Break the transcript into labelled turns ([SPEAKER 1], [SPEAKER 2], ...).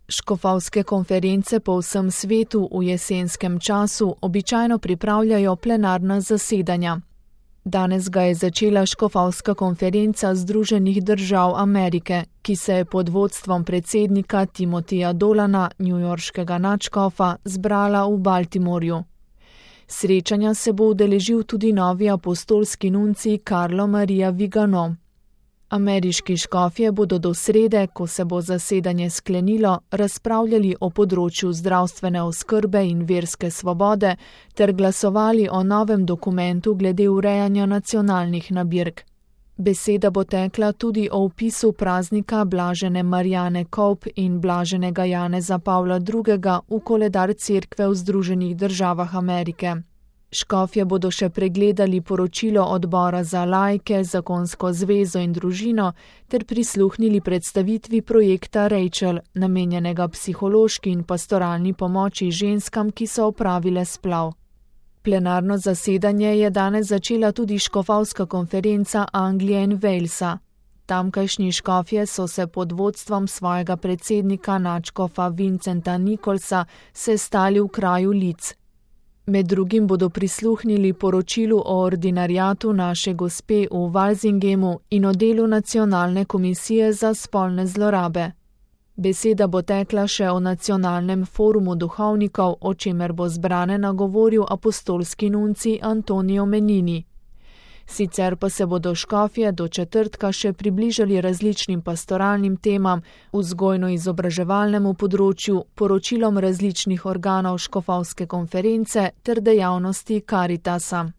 [SPEAKER 1] Škofovske konference po vsem svetu v jesenskem času običajno pripravljajo plenarna zasedanja. Danes ga je začela Škofovska konferenca Združenih držav Amerike, ki se je pod vodstvom predsednika Timothyja Dolana, newyorškega nadškofa, zbrala v Baltimorju. Srečanja se bo udeležil tudi novi apostolski nuncij Carlo Maria Vigano. Ameriški škofje bodo do srede, ko se bo zasedanje sklenilo, razpravljali o področju zdravstvene oskrbe in verske svobode ter glasovali o novem dokumentu glede urejanja nacionalnih nabirk. Beseda bo tekla tudi o vpisu praznika blažene Marijane Kolb in blaženega Janeza Pavla II. V koledar Cerkve v Združenih državah Amerike. Škofje bodo še pregledali poročilo odbora za laike, zakonsko zvezo in družino ter prisluhnili predstavitvi projekta Rachel, namenjenega psihološki in pastoralni pomoči ženskam, ki so opravile splav. Plenarno zasedanje je danes začela tudi Škofovska konferenca Anglije in Walesa. Tamkajšnji škofje so se pod vodstvom svojega predsednika nadškofa Vincenta Nicholsa sestali v kraju Leeds. Med drugim bodo prisluhnili poročilu o ordinariatu Naše Gospe v Walsingemu in o delu Nacionalne komisije za spolne zlorabe. Beseda bo tekla še o nacionalnem forumu duhovnikov, o čemer bo zbrane nagovoril apostolski nuncij Antonio Menini. Sicer pa se bodo škofje do četrtka še približali različnim pastoralnim temam, vzgojno-izobraževalnemu področju, poročilom različnih organov Škofovske konference ter dejavnosti Karitasa.